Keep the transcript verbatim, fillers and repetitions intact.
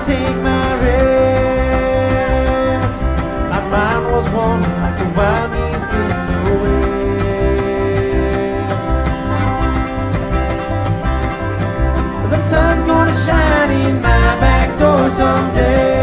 take my rest. My mind was one like the wild geese in the wind. The sun's gonna shine in my back door someday.